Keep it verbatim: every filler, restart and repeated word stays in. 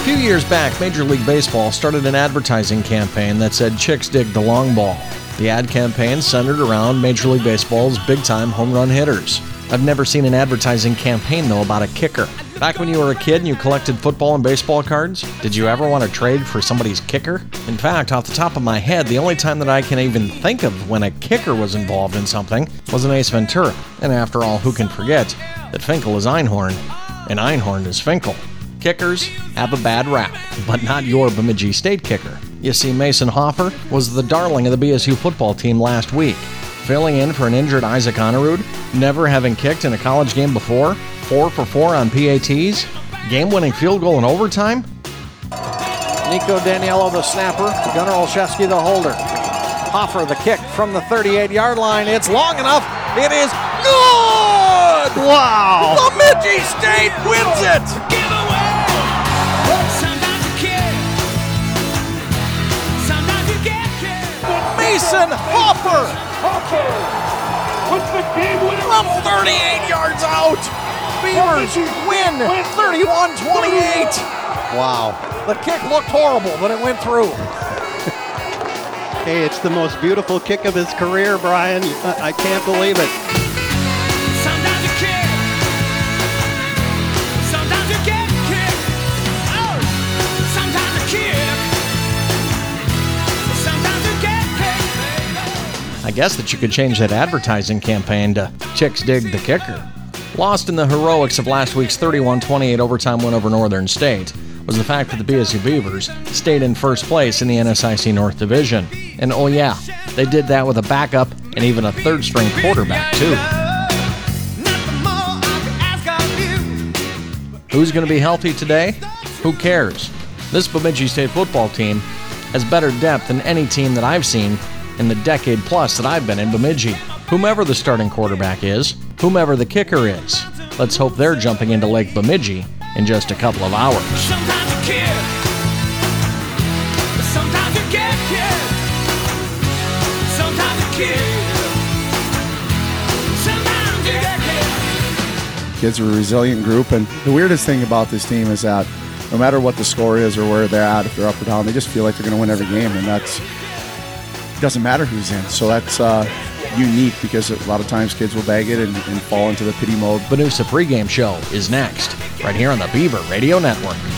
A few years back, Major League Baseball started an advertising campaign that said chicks dig the long ball. The ad campaign centered around Major League Baseball's big-time home run hitters. I've never seen an advertising campaign, though, about a kicker. Back when you were a kid and you collected football and baseball cards, did you ever want to trade for somebody's kicker? In fact, off the top of my head, the only time that I can even think of when a kicker was involved in something was in Ace Ventura. And after all, who can forget that Finkel is Einhorn and Einhorn is Finkel? Kickers have a bad rap, but not your Bemidji State kicker. You see, Mason Hoffer was the darling of the B S U football team last week, filling in for an injured Isaac Honorud, never having kicked in a college game before, four for four on P A Ts, game-winning field goal in overtime. Nico Daniello, the snapper, Gunnar Olszewski, the holder. Hoffer, the kick from the thirty-eight-yard line. It's long enough. It is good! Wow! Bemidji State wins it! Mason Hoffer from thirty-eight yards out. Beavers win thirty-one twenty-eight. Wow. The kick looked horrible, but it went through. Hey, it's the most beautiful kick of his career, Brian. I can't believe it. Sometimes you kick. Sometimes you get kicked. Oh, sometimes you kick. Sometimes you get kicked. I guess that you could change that advertising campaign to Chicks Dig the Kicker. Lost in the heroics of last week's thirty-one twenty-eight overtime win over Northern State was the fact that the B S U Beavers stayed in first place in the N S I C North Division. And oh yeah, they did that with a backup and even a third-string quarterback, too. Who's going to be healthy today? Who cares? This Bemidji State football team has better depth than any team that I've seen in the decade plus that I've been in Bemidji. Whomever the starting quarterback is, whomever the kicker is, let's hope they're jumping into Lake Bemidji in just a couple of hours. Sometimes you kick. Sometimes you get kicked. Sometimes you kick. Sometimes you get kicked. Kids are a resilient group, and the weirdest thing about this team is that no matter what the score is or where they're at, if they're up or down, they just feel like they're going to win every game, and that's it doesn't matter who's in. So that's uh, unique because a lot of times kids will bag it and, and fall into the pity mode. The Noosa pregame show is next, right here on the Beaver Radio Network.